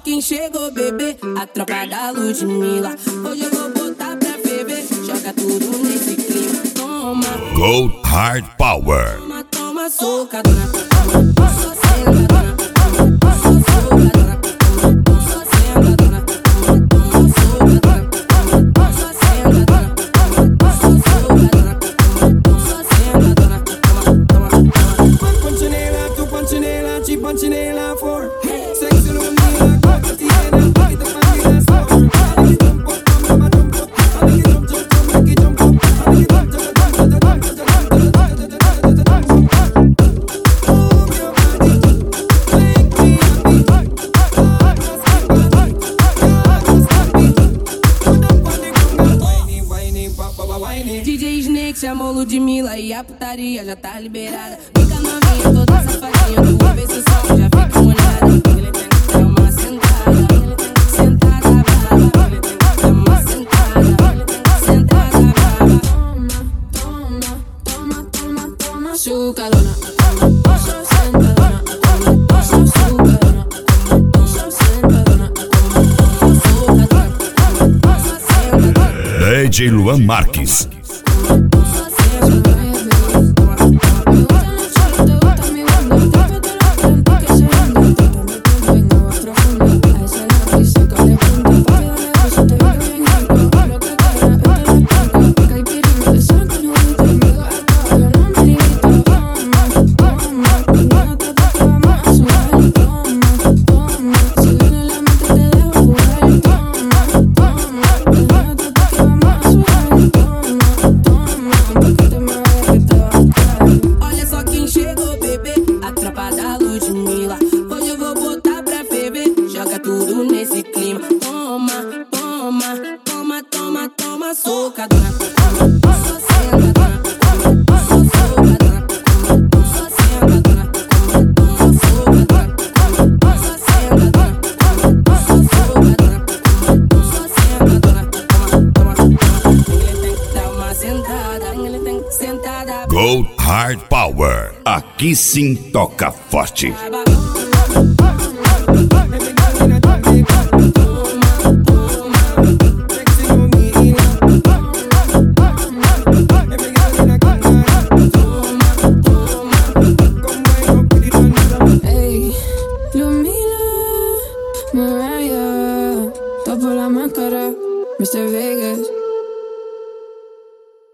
quem chegou, bebê, a tropa da Ludmilla. Hoje eu vou botar pra ferver, joga tudo nesse clima. Toma, Gold Hard Power. toma, toma, socadona. Só sentadona, só socadona. Só sentadona, só socadona. Só sentadona, só socadona. Só sentadona, toma, toma. Punchinela, tu punchinela, chi punchinela for. Sexy Ludmilla, como tiene, poquito más que la sor. Make it jump up, make it jump, make it jump up, make it jump, DJ Snake chamou Ludmilla e a putaria já tá liberada. Fica novinha, toda safadinha, tu vai ver se o som já fica molhada. Ele tem que dar uma sentada, ele tem que sentada brava. Ele tem que dar uma sentada, ele tem que sentada brava. Toma, toma, toma, toma, toma, chucalona. Toma, só sentadona. Toma, só sucadona. Toma, só sentadona. Toma, sucadona. Toma, só sentadona. DJ Luan Marques. Olha só quem chegou, bebê, a tropa da Ludmilla. Hoje eu vou botar pra ferver, joga tudo nesse clima. Toma, toma, toma, toma, toma, socadona. Só sentadona, só socadona. Só sentadona, só socadona. Só sentadona, só socadona. Só sentadona, toma, toma. Ele tem que dar uma sentada, ele tem que sentada. Gold Hard Power. Aqui sim toca forte. Baba,